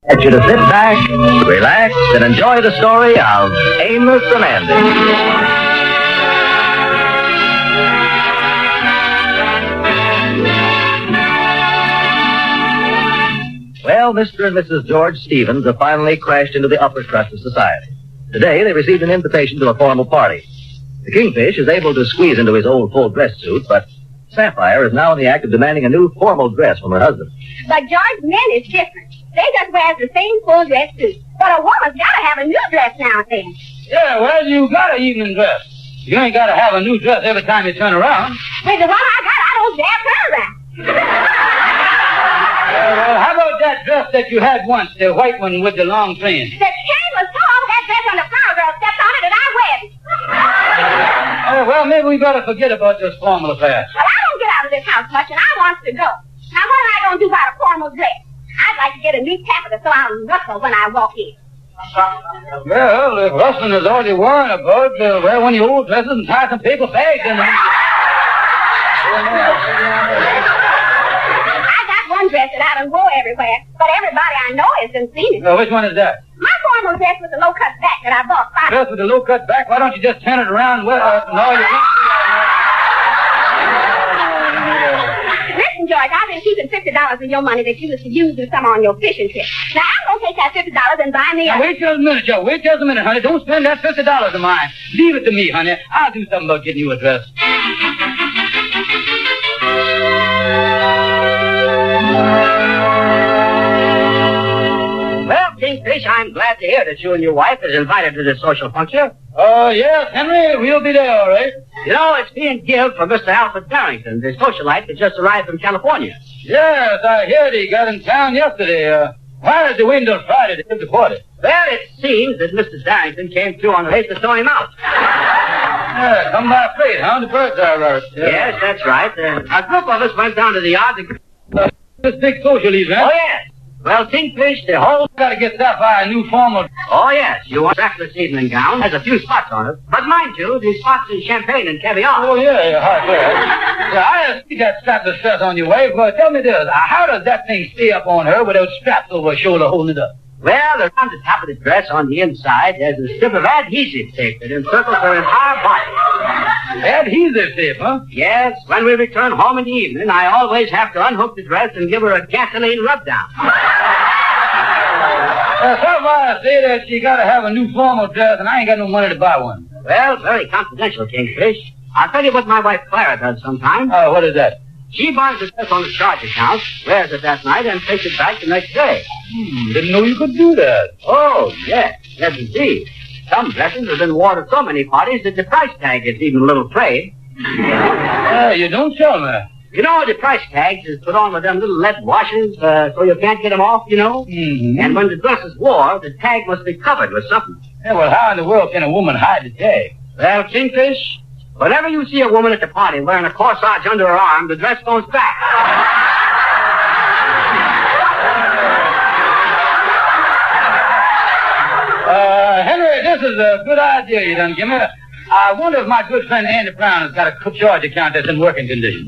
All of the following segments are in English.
I want you to sit back, relax, and enjoy the story of Amos and Andy. Well, Mr. and Mrs. George Stevens have finally crashed into the upper crust of society. Today, they received an invitation to a formal party. The Kingfish is able to squeeze into his old full dress suit, but Sapphire is now in the act of demanding a new formal dress from her husband. But George, men is different. They just wear the same full dress suit. But a woman's got to have a new dress now and then. Yeah, well, you got an evening dress. You ain't got to have a new dress every time you turn around. With the one I got, I don't dare turn around. Well, how about that dress that you had once, the white one with the long train? The chain was so over that dress when the flower girl stepped on it and I wear it. Well, maybe we better forget about this formal affair. Well, I don't get out of this house much and I want to go. Now, what am I going to do about a formal dress? I'd like to get a new taffeta so I'll rustle when I walk in. Well, if rustling is all you're worrying about, wear one of your old dresses and tie some paper bags in them. I got one dress that I don't go everywhere, but everybody I know hasn't seen it. Which one is that? My formal dress with the low-cut back that I bought. Dress with the low-cut back? Why don't you just turn it around and all you want? Listen, George, I've been keeping $50 of your money that you used to use in some on your fishing trip. Now, I'm going to take that $50 and buy me a... Now, wait just a minute, Joe. Wait just a minute, honey. Don't spend that $50 of mine. Leave it to me, honey. I'll do something about getting you a dress. Well, Kingfish, I'm glad to hear that you and your wife is invited to this social function. Yes, Henry, we'll be there, all right. You know, it's being given for Mr. Alfred Barrington, the socialite that just arrived from California. Yes, I heard he got in town yesterday. Why did the window Friday to give the party? Well, it seems that Mr. Barrington came through on the race to throw him out. Yeah, come by freight, huh? The birds are right. Yes, that's right. A group of us went down to the yard to... This big social event? Oh, yes. Well, Kingfish, the whole... Got to get Sapphire a new formal... Oh, yes. You want this evening gown. Has a few spots on it. But mind you, the spots in champagne and caviar. Oh, yeah, hard yeah, I see that strapless dress on your wife. But tell me this. How does that thing stay up on her without straps over her shoulder holding it up? Well, around the top of the dress on the inside, there's a strip of adhesive tape that encircles her entire body. Adhesive tape, huh? Yes. When we return home in the evening, I always have to unhook the dress and give her a gasoline rub-down. Sapphire say that she got to have a new formal dress, and I ain't got no money to buy one. Well, very confidential, Kingfish. I'll tell you what my wife Clara does sometimes. Oh, what is that? She buys the dress on the charge account, wears it that night, and takes it back the next day. Didn't know you could do that. Oh, yes. Yes, indeed. Some dresses have been worn at so many parties that the price tag is even a little frayed. You don't tell me. You know, the price tags is put on with them little lead washers, so you can't get them off, you know? Mm-hmm. And when the dress is worn, the tag must be covered with something. Yeah, well, how in the world can a woman hide the tag? Well, Kingfish, whenever you see a woman at the party wearing a corsage under her arm, the dress goes back. Henry, this is a good idea you done give me. I wonder if my good friend Andy Brown has got a charge account that's in working condition.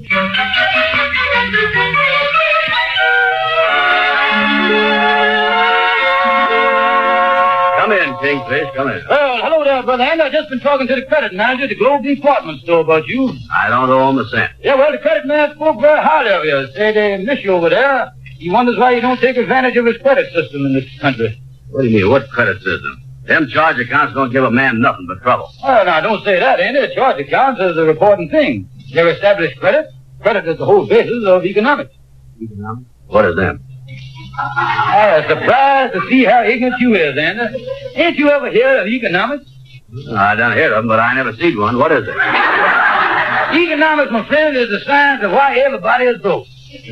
Come in, Kingfish, come in. Well, hello there, Brother Andy. I've just been talking to the credit manager at the Globe Department Store about you. I don't owe him a cent. Yeah, well, the credit man spoke very highly of you. Say they miss you over there. He wonders why you don't take advantage of his credit system in this country. What do you mean, what credit system? Them charge accounts don't give a man nothing but trouble. Well, now, don't say that, Andy. Charge accounts is a important thing. They're established credit. Credit is the whole basis of economics. Economics? What is them? I'm surprised to see how ignorant you is, Andy. Ain't you ever heard of economics? I done heard of them, but I never seen one. What is it? Economics, my friend, is the science of why everybody is broke.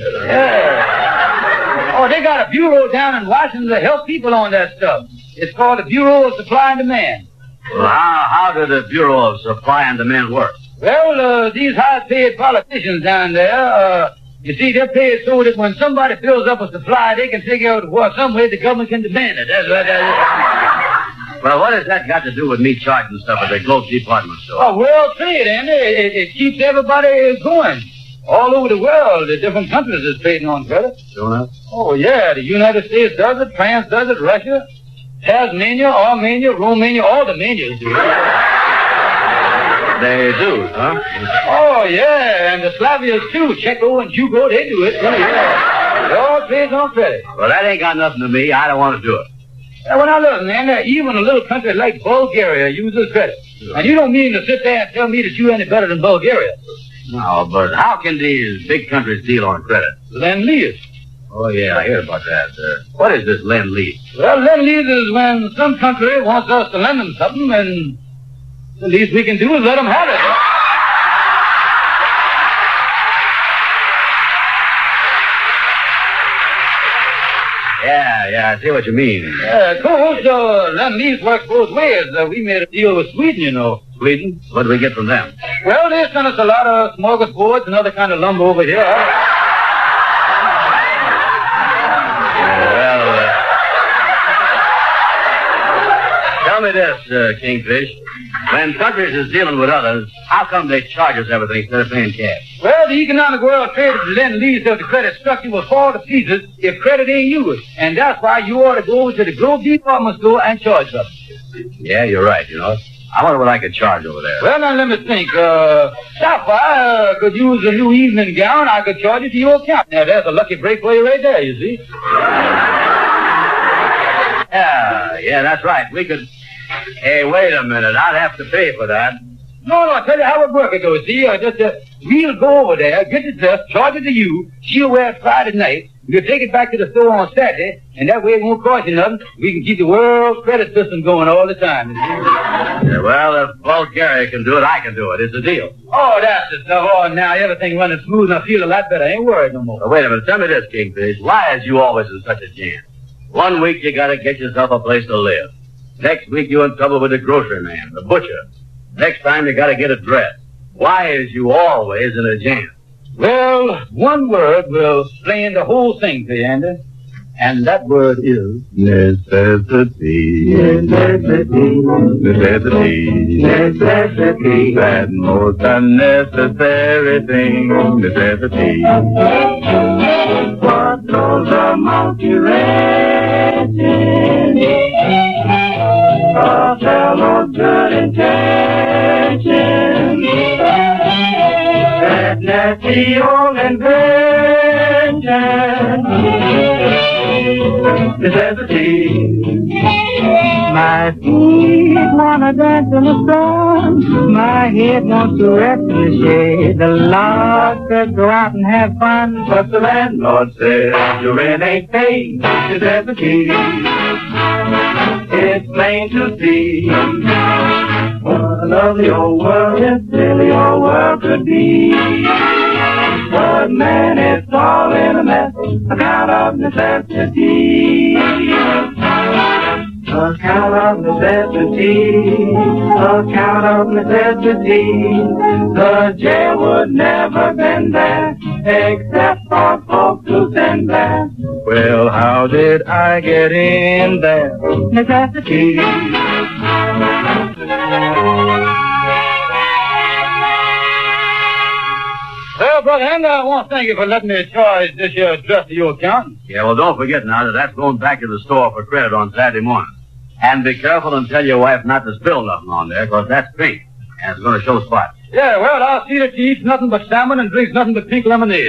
Yeah. Oh, they got a bureau down in Washington to help people on that stuff. It's called the Bureau of Supply and Demand. Well, how do the Bureau of Supply and Demand work? Well, these high-paid politicians down there, you see, they're paid so that when somebody fills up a supply, they can figure out some way the government can demand it. That's what that is. Well, what has that got to do with me charging stuff at the Globe Department Store? Oh, world trade, Andy. It keeps everybody going. All over the world, the different countries is trading on credit. Sure enough? Oh, yeah. The United States does it. France does it. Russia. Tasmania, Armenia, Romania, all the manias do it. They do, huh? Oh, yeah. And the Slavias, too. Czechos and Jugo, they do it. Yeah. They all trade on credit. Well, that ain't got nothing to me. I don't want to do it. Now, when I look, man, even a little country like Bulgaria uses credit. Sure. And you don't mean to sit there and tell me that you're any better than Bulgaria. No, but how can these big countries deal on credit? Lend-lease. Oh, yeah, I heard about that. What is this lend-lease? Well, lend-lease is when some country wants us to lend them something, and the least we can do is let them have it. Yeah, I see what you mean. Of course, lend-lease works both ways. We made a deal with Sweden, you know. Sweden? What did we get from them? Well, they sent us a lot of smorgasbords and other kind of lumber over here. Tell me this, Kingfish. When countries is dealing with others, how come they charge us everything instead of paying cash? Well, the economic world traded the lend-lease of the credit structure will fall to pieces if credit ain't used. And that's why you ought to go to the Grove department store and charge them. Yeah, you're right, you know. I wonder what I could charge over there. Well, now, let me think. Sapphire could use a new evening gown. I could charge it to your account. Now, there's a lucky break for you right there, you see. Yeah, that's right. We could... Hey, wait a minute. I'd have to pay for that. No, I'll tell you how it works, though. See, we'll go over there, get the dress, charge it to you. She'll wear it Friday night. We'll take it back to the store on Saturday, and that way it won't cost you nothing. We can keep the world credit system going all the time. Yeah, well, if Bulgaria can do it, I can do it. It's a deal. Oh, that's the stuff. Oh, now everything running smooth and I feel a lot better. I ain't worried no more. Now, wait a minute. Tell me this, Kingfish. Why is you always in such a jam? 1 week you gotta get yourself a place to live. Next week you're in trouble with the grocery man, the butcher. Next time you gotta get a dress. Why is you always in a jam? Well, one word will explain the whole thing to you, Andy. And that word is... Necessity. Necessity. Necessity. Necessity. That most unnecessary thing. Necessity. What goes among you wretched? A fellow's good intention. That nasty old invention. Necessity. My feet wanna dance in the sun. My head wants to rest in the shade. The Lord said go out and have fun. But the landlord said your rent ain't paid. Necessity. It's plain to see. What a lovely old world this silly old world could be. But man, it's all in a mess. Account of necessity. Account of necessity. Account of necessity. The jail would never been there except for folks who send back. Well, how did I get in there? Necessity. Well, Brother Henry, I want to thank you for letting me charge this here dress to your account. Yeah, well, don't forget now that that's going back to the store for credit on Saturday morning. And be careful and tell your wife not to spill nothing on there, because that's pink, and it's going to show spots. Yeah, well, I'll see that she eats nothing but salmon and drinks nothing but pink lemonade.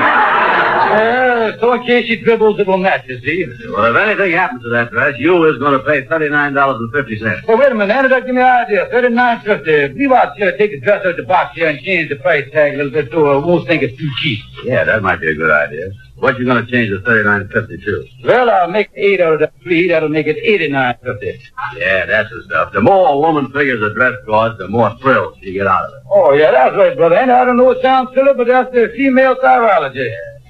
So in case she dribbles, it will match, you see. Well, if anything happens to that dress, you is going to pay $39.50. Well, wait a minute, Andy, that give me an idea. $39.50. Leave out here, take the dress out the box here and change the price tag a little bit so I won't think it's too cheap. Yeah, that might be a good idea. What you going to change the $39.50 to? Well, I'll make 8 out of the 3. That'll make it $89.50. Yeah, that's the stuff. The more a woman figures a dress costs, the more thrills she get out of it. Oh, yeah, that's right, brother. And I don't know it sounds silly, but that's the female thyroidy.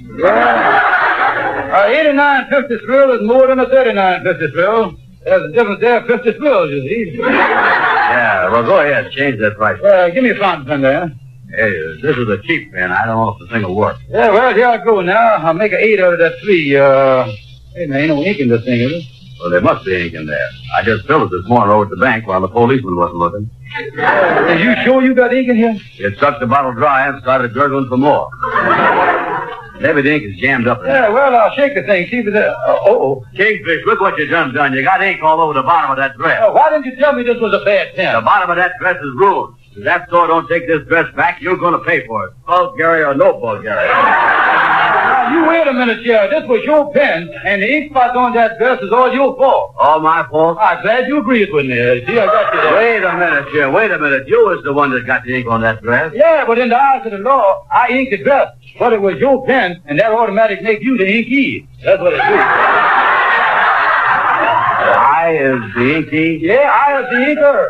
Yeah. 89.50 thrill is more than a 39.50 thrill. There's a difference there, 50 thrills, you see. Yeah, well, go ahead. Change that price. Give me a fountain pen there. Hey, this is a cheap pen. I don't know if the thing will work. Yeah, well, here I go now. I'll make an 8 out of that 3. Hey, man, ain't no ink in this thing, is it? Well, there must be ink in there. I just filled it this morning over at the bank while the policeman wasn't looking. Are you sure you got ink in here? It sucked the bottle dry and started gurgling for more. Maybe the ink is jammed up in there. Yeah, well, I'll shake the thing, see if it's... Kingfish, look what you done. You got ink all over the bottom of that dress. Why didn't you tell me this was a bad pen? The bottom of that dress is ruined. If that store don't take this dress back, you're going to pay for it. Bulgari or no Bulgari. Now, you wait a minute, Sheriff. This was your pen, and the ink spots on that dress is all your fault. All my fault? I'm glad you agreed with me. See, I got you there. Wait a minute, Sheriff. Wait a minute. You was the one that got the ink on that dress. Yeah, but in the eyes of the law, I inked the dress. But it was your pen, and that automatic make you the inkee. That's what it is. I is the inkee? Yeah, I is the inker.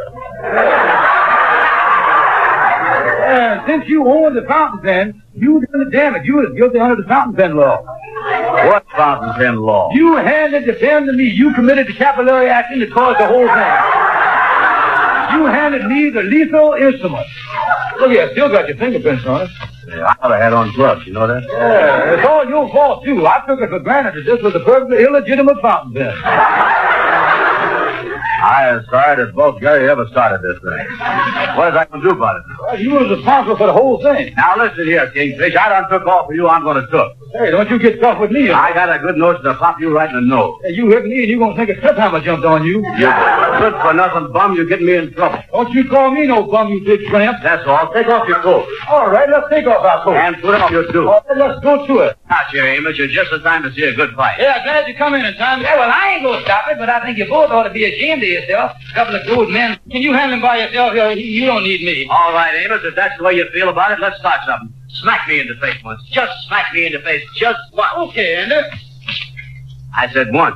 Since you own the fountain pen, you done the damage. You was guilty under the fountain pen law. What fountain pen law? You handed the pen to me. You committed the capillary action that caused the whole thing. You handed me the lethal instrument. Look here, still got your fingerprints on it. Yeah, I ought to have on gloves, you know that? Yeah, it's all your fault, too. I took it for granted that this was a perfectly illegitimate fountain pen. I am sorry that Bulgari ever started this thing. What is I going to do about it? Well, you was responsible for the whole thing. Now, listen here, Kingfish. I done took off for you. I'm going to took. Hey, don't you get tough with me. I got a good notion to pop you right in the nose. Hey, you hit me and you going to think a trip hammer jumped on you. You good for nothing bum. You getting me in trouble. Don't you call me no bum, you big tramp. That's all. Take off your coat. All right, let's take off our coat. And put on your suit. All right, let's go to it. Now, here, Amos. You're just in time to see a good fight. Yeah, glad you come in time. Yeah, well, I ain't going to stop it, but I think you both ought to be ashamed of yourself. A couple of good men. Can you handle him by yourself? You don't need me. All right, Amos. If that's the way you feel about it, let's start something. Smack me in the face once. Just smack me in the face. Just once. Okay, Andy. I said once.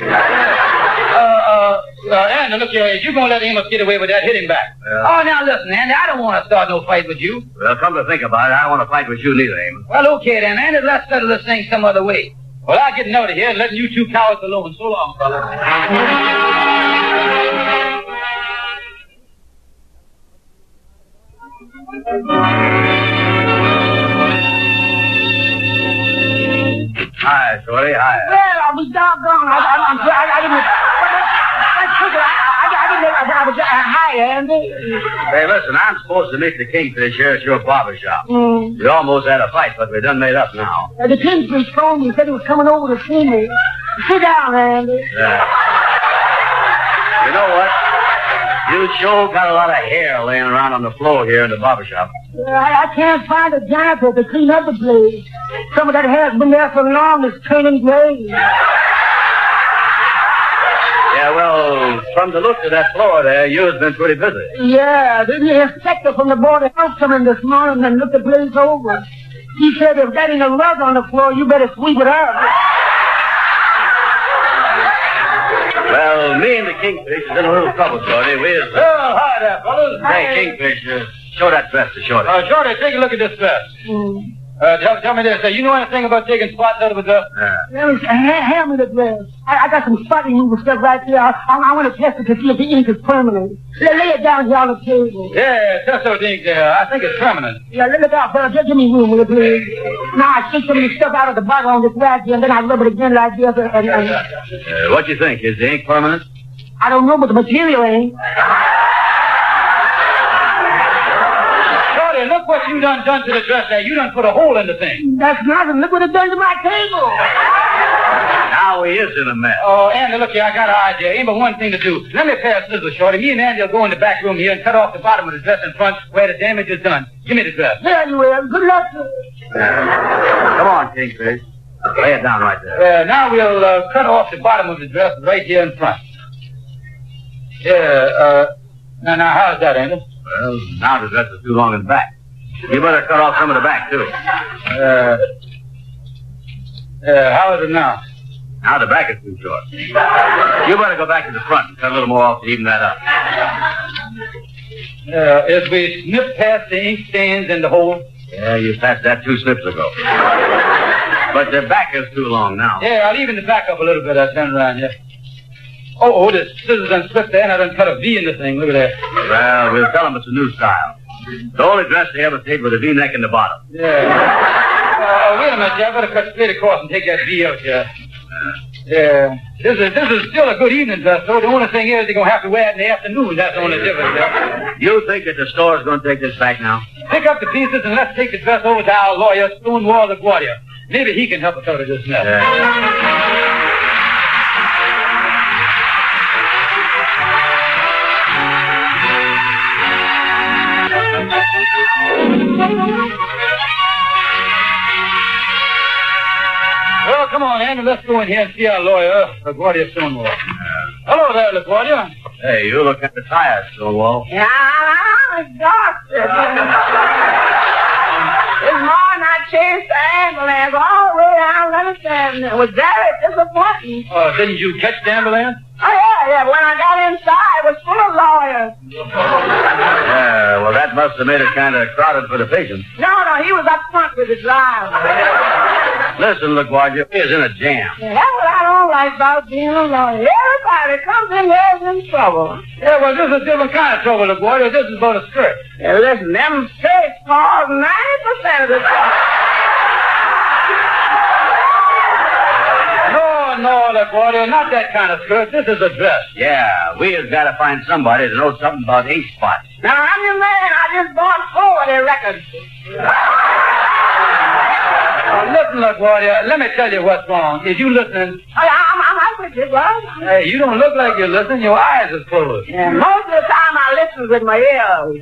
Andy, look here. If you're going to let Amos get away with that, hit him back. Oh, now listen, Andy, I don't want to start no fight with you. Well, come to think about it, I don't want to fight with you neither, Amos. Well, okay then, Andy, let's settle this thing some other way. Well, I'll get out of here and letting you two cowards alone. So long, fella. Hi, Shorty. Hi. Well, I was doggone. I didn't. Hi, Andy. Hey, listen, I'm supposed to meet the Kingfish here at your barber shop. Mm. We almost had a fight, but we done made up now. The Kingfish phoned me, said he was coming over to see me. Sit down, Andy. You know what? You sure got a lot of hair laying around on the floor here in the barber shop. I can't find a janitor to clean up the place. Some of that hair's been there so long, it's turning gray. Yeah, well, from the looks of that floor there, you've been pretty busy. Yeah, the inspector from the Board of Health come in this morning and looked the place over. He said if that ain't a rug on the floor, you better sweep it up. Well, me and the Kingfish is in a little trouble, Shorty. Well, hi there, fellas. Hey, Kingfish, show that dress to Shorty. Shorty, take a look at this dress. Tell me this. You know anything about taking spots out of a dress? Hand me the dress. I got some spot removal stuff right here. I want to test it to see if the ink is permanent. Lay it down here on the table. Yeah, test out the ink there. I think it's permanent. Yeah, look out, fella. Just give me room, will you, please? Now, I shake some of the stuff out of the bottle on this rag here, and then I rub it again like this, What do you think? Is the ink permanent? I don't know, but the material ain't. Shorty, look what you done to the dress there. You done put a hole in the thing. That's nothing. Look what it done to my table. Now he is in a mess. Oh, Andy, look here, I got an idea. Ain't but one thing to do. Let me pair of scissors, Shorty. Me and Andy will go in the back room here and cut off the bottom of the dress in front where the damage is done. Give me the dress. There you are. Good luck, sir. Come on, Kingfish. Lay it down right there. Now we'll cut off the bottom of the dress right here in front. Yeah, now how's that, Andy? Well, now the dress is too long in the back. You better cut off some of the back, too. How is it now? Now the back is too short. You better go back to the front and cut a little more off to even that up. If we snip past the ink stains in the hole? Yeah, you passed that 2 snips ago. But the back is too long now. Yeah, I'll even the back up a little bit. I'll turn around here. Oh, the scissors done slipped there, and I done cut a V in the thing. Look at that. Well, we'll tell them it's a new style. The only dress they ever made with a V-neck in the bottom. Yeah. Wait a minute, I better cut straight across and take that V out here. Yeah. This is still a good evening dress, though. The only thing is they're going to have to wear it in the afternoon. That's the only difference. You think that the store's going to take this back now? Pick up the pieces and let's take the dress over to our lawyer, Stonewall LaGuardia. Maybe he can help us out of this mess. Well, come on, Andy. Let's go in here and see our lawyer, LaGuardia Stonewall. Hello there, LaGuardia. Hey, you look kind of tired, Stonewall. Yeah, I'm exhausted. This morning I chased the ambulance all the way down Leonard Avenue. It was very disappointing. Didn't you catch the ambulance? Oh, yeah. When I got inside, it was full of lawyers. Yeah, well, that must have made it kind of crowded for the patients. No, he was up front with the driver. Listen, LaGuardia, he's in a jam. Yeah, that's what I don't like about being a lawyer. Everybody comes in here is in trouble. Yeah, well, this is a different kind of trouble, LaGuardia. This is about a skirt. Yeah, listen, them skirts cause 90% of the trouble. No, LaGuardia, not that kind of skirt. This is a dress. Yeah, we have got to find somebody to know something about ink spots. Now, I'm your man. I just bought 40 records. Listen, LaGuardia, let me tell you what's wrong. Is you listening? I'm with you, bud. Hey, you don't look like you're listening. Your eyes are closed. Yeah, most of the time I listen with my ears.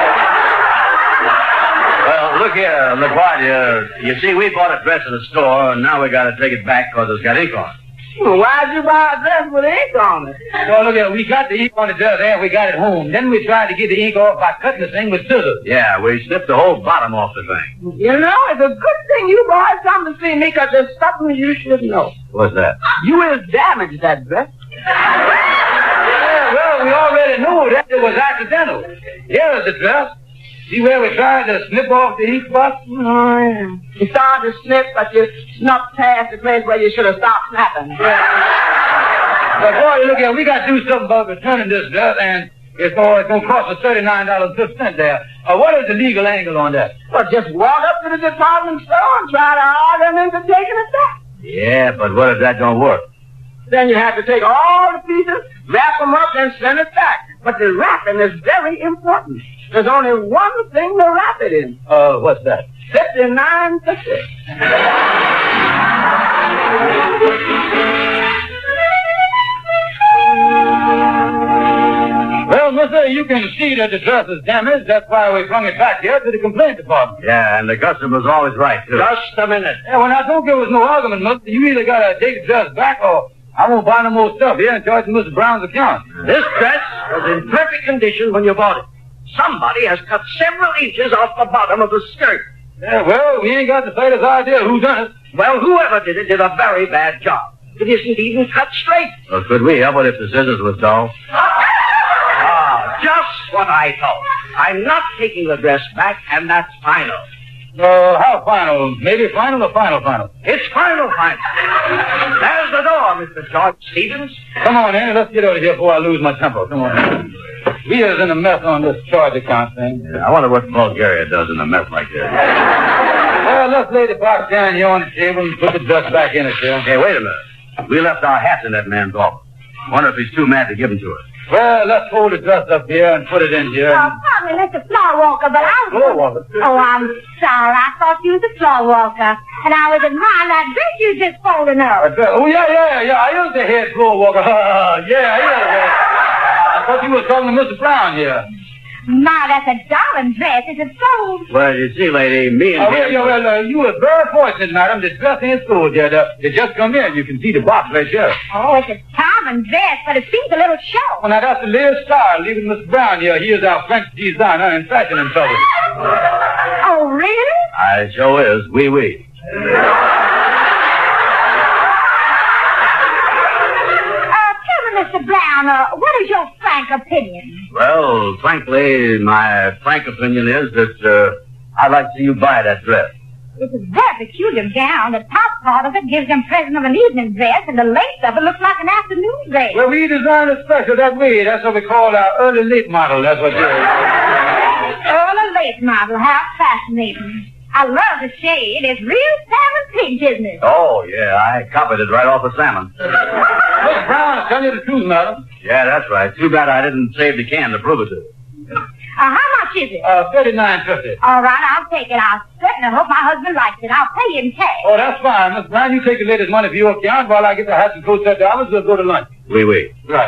Well, look here, LaGuardia. You see, we bought a dress in the store, and now we got to take it back because it's got ink on it. Well, why'd you buy a dress with ink on it? Well, look here, we got the ink on the dress and we got it home. Then we tried to get the ink off by cutting the thing with scissors. Yeah, we snipped the whole bottom off the thing. You know, it's a good thing you boys come to see me because there's something you should know. What's that? You has damaged that dress. Yeah, well, we already knew that it was accidental. Here's the dress. See where we tried to snip off the ink spot? Oh, yeah. You started to snip, but you snuck past the place where you should have stopped snapping. But boy, look here, we got to do something about returning this dress, and it's going to cost us $39.50 there. What is the legal angle on that? Well, just walk up to the department store and try to argue them into taking it back. Yeah, but what if that don't work? Then you have to take all the pieces, wrap them up, and send it back. But the wrapping is very important. There's only one thing to wrap it in. What's that? 59.50. Well, mister, you can see that the dress is damaged. That's why we flung it back here to the complaint department. Yeah, and the customer's always right, too. Just a minute. Yeah, well, now, don't give us no argument, mister. You either got to take the dress back or I won't buy no more stuff here and charge Mr. Brown's account. This dress was in perfect condition when you bought it. Somebody has cut several inches off the bottom of the skirt. Yeah, well, we ain't got the slightest idea who done it. Well, whoever did it did a very bad job. It isn't even cut straight. Well, could we help it if the scissors was dull? Just what I thought. I'm not taking the dress back, and that's final. How final? Maybe final or final? It's final. There's the door, Mr. George Stevens. Come on, Andy, let's get out of here before I lose my temper. Come on. We is in a mess on this charge account thing. Yeah, I wonder what Bulgaria does in a mess like this. Well, let's lay the box down here on the table and put the dress back in it, here. Hey, wait a minute. We left our hats in that man's office. Wonder if he's too mad to give them to us. Well, let's hold the dress up here and put it in here. Pardon me, Mr. Floor Walker, but I was... Floor Walker? Oh, I'm sorry. I thought you was a floor walker. And I was admiring that dress you just folding up. Oh, yeah. I is the head floor walker. Yeah. I thought you was talking to Mr. Brown here. My, that's a darling dress. Is it sold? Well, you see, lady, me and him... you were very fortunate, madam. The dress ain't sold yet. It just come in. You can see the box right here. Oh, it's a charming dress, but it seems a little short. Well, now, that's the latest style. Leaving Mr. Brown here. He is our French designer and fashion consultant. Oh, really? I sure is. Oui. Mr. Brown, what is your frank opinion? Well, frankly, my frank opinion is that I'd like to see you buy that dress. It's a very peculiar gown. The top part of it gives the impression of an evening dress, and the lace of it looks like an afternoon dress. Well, we designed it special that way. That's what we call our early late model. That's what it is. Early late model. How fascinating. I love the shade. It's real salmon pig business. Oh, yeah, I copied it right off of salmon. Miss Brown, I'll tell you the truth, madam. Yeah, that's right. Too bad I didn't save the can to prove it to you. How much is it? $39.50. All right, I'll take it. I certainly hope my husband likes it. I'll pay him cash. Oh, that's fine. Miss Brown, you take the lady's money for your account while I get the hats and coats at the office. We'll go to lunch. Oui, oui. Right.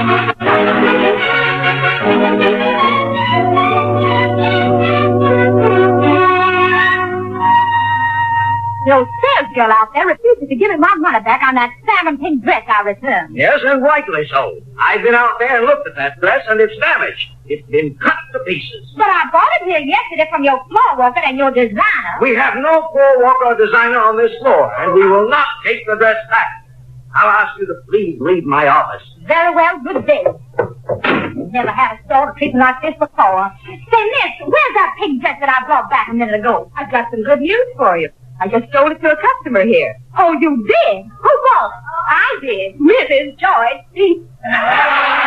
Your sales girl out there refuses to give me my money back on that salmon pink dress I returned. Yes, and rightly so. I've been out there and looked at that dress, and it's damaged. It's been cut to pieces. But I bought it here yesterday from your floor worker and your designer. We have no floor walker or designer on this floor, and we will not take the dress back. I'll ask you to please leave my office. Very well, good day. Never had a store to treat me like this before. Say, miss, where's that pink dress that I brought back a minute ago? I've got some good news for you. I just sold it to a customer here. Oh, you did? Who was? I did. Mrs. Joyce.